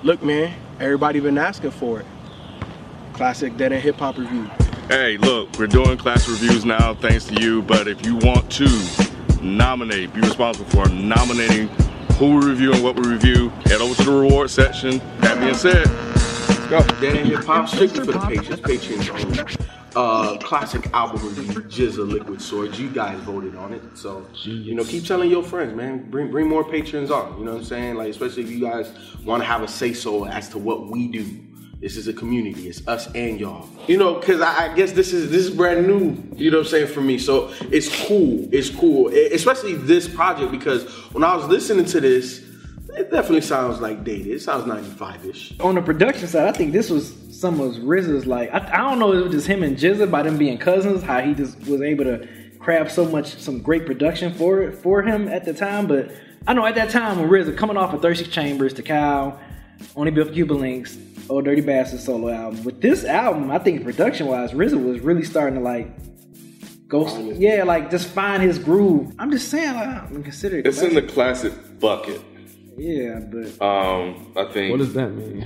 Look, man, everybody been asking for it. Classic Dead End Hip Hop review. Hey, look, we're doing class reviews now, thanks to you. But if you want to nominate, be responsible for nominating who we review and what we review, head over to the reward section. That being said, let's go. Dead End Hip Hop, strictly for the patrons. Patrons only. Classic album review, Jizza Liquid Swords. You guys voted on it, so you know, keep telling your friends, man. Bring more patrons on. You know what I'm saying? Like, especially if you guys want to have a say so as to what we do. This is a community. It's us and y'all. You know, because I guess this is brand new. You know what I'm saying, for me. So it's cool. It's cool, especially this project, because when I was listening to this, it definitely sounds like dated. It sounds 95-ish. On the production side, I think this was some of RZA's, like, I don't know if it was just him and Jizza, by them being cousins, how he just was able to craft some great production for him at the time. But I know at that time when RZA coming off of 36 Chambers, to Kyle, Only Built for Cuban Links, Old Dirty Bastard solo album. With this album, I think production-wise, RZA was really starting to like go, like just find his groove. I'm just saying, like, I'm considering it's in the classic bucket. Yeah, but I think. What does that mean?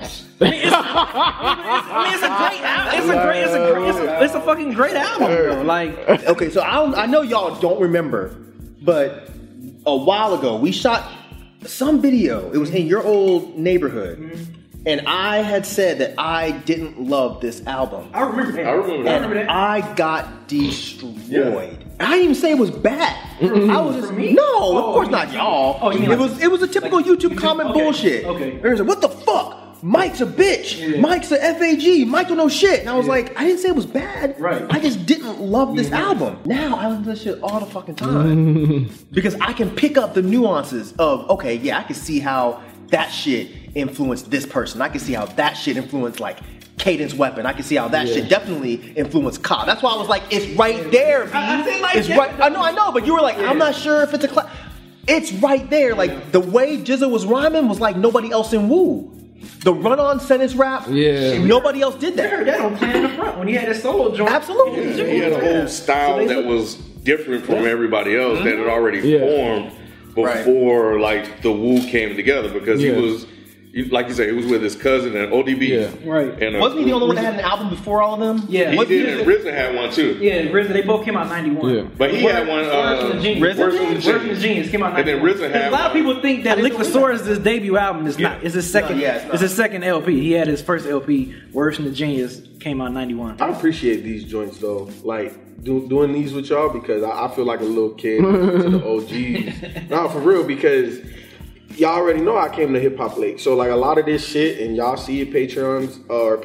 It's a fucking great album, bro. Like, okay, so I know y'all don't remember, but a while ago we shot some video. It was in your old neighborhood. And I had said that I didn't love this album. I remember that. I got destroyed. Yeah. I didn't even say it was bad. I was just, no, of course not, y'all. Oh, it was a typical like, YouTube comment bullshit. Okay. There's what the fuck? Mike's a bitch. Yeah. Mike's a FAG. Mike don't know shit. And I was like, I didn't say it was bad. Right. I just didn't love this album. Now I listen to this shit all the fucking time. Because I can pick up the nuances of, okay, yeah, I can see how that shit influenced this person. I can see how that shit influenced like Cadence Weapon. I can see how that shit definitely influenced Ka. That's why I was like, it's right there, B. It's right. I know, but you were like, I'm not sure if it's a class. It's right there. Like the way Jizza was rhyming was like nobody else in Wu. The run-on sentence rap, nobody else did that. You heard that on Playing the Front when he had his solo joint. Absolutely. Yeah, he had a whole style that was different from everybody else that had already formed before like the Wu came together, because he was, like you said, he was with his cousin and ODB. Yeah. Right. And wasn't he the only one that had an album before all of them? Yeah. He did, and RZA had one too. Yeah, RZA, they both came out in 91. Yeah. But he had one, Words from the Genius came out in 91. And then RZA had a lot of people think that Liquid Swords is his debut album. It's not. It's his second. It's his second LP. He had his first LP, Words from the Genius, came out in 91. I appreciate these joints though, like doing these with y'all, because I feel like a little kid to the OGs. No, for real, because y'all already know I came to hip hop late, so like a lot of this shit, and y'all see it, patrons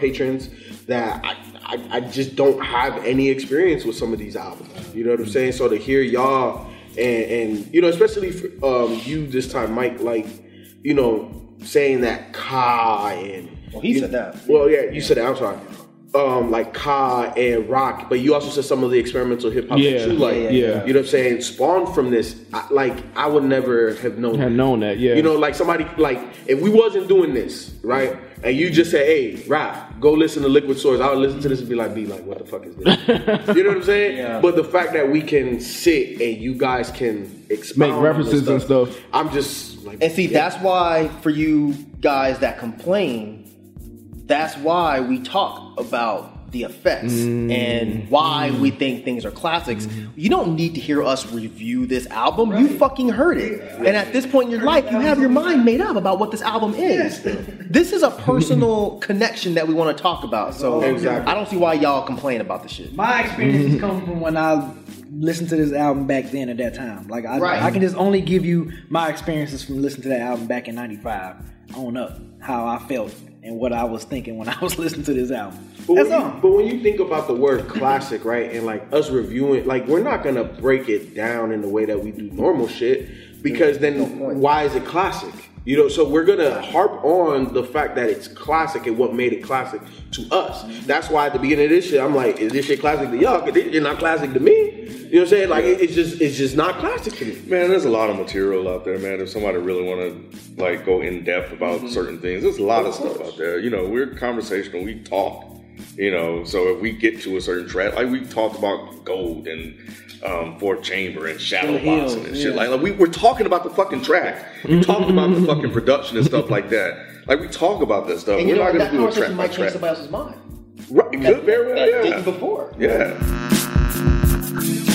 that I just don't have any experience with some of these albums. You know what I'm saying? So to hear y'all and you know, especially for, you this time, Mike, like, you know, saying that Ka and he said that. Well, yeah, you said that. I'm sorry. Like Ka and Rock, but you also said some of the experimental hip hop that you like. You know what I'm saying? Spawned from this. I would never have known that. You know, like somebody, like if we wasn't doing this, right? And you just say, hey, Rap, go listen to Liquid Swords. I would listen to this and be like, what the fuck is this? You know what I'm saying? Yeah. But the fact that we can sit and you guys can expound make references and stuff. I'm just like, and see, that's why for you guys that complain, that's why we talk about the effects and why we think things are classics. You don't need to hear us review this album. You fucking heard it. And at this point in your life, you have your mind made up about what this album is. This is a personal connection that we want to talk about. So I don't see why y'all complain about the shit. My experiences come from when I listened to this album back then at that time. Like I can just only give you my experiences from listening to that album back in 95 on up, how I felt and what I was thinking when I was listening to this album. But when you think about the word classic, right, and like us reviewing, like we're not gonna break it down in the way that we do normal shit, because then why is it classic? You know, so we're gonna harp on the fact that it's classic and what made it classic to us. That's why at the beginning of this shit, I'm like, is this shit classic to y'all? Cause it's not classic to me. You know what I'm saying? Like it's just not classic to me. Man, there's a lot of material out there, man. If somebody really want to like go in depth about certain things, there's a lot of stuff out there. You know, we're conversational. We talk. You know, so if we get to a certain track, like we talked about Gold and Fourth Chamber and shadow The Hill, boxing and shit. Like we're talking about the fucking track. We talking about the fucking production and stuff like that. Like we talk about that stuff. And We're you know, not that gonna do a conversation track by might change track. somebody else's mind. Right, it could very well, That yeah. didn't before. Yeah.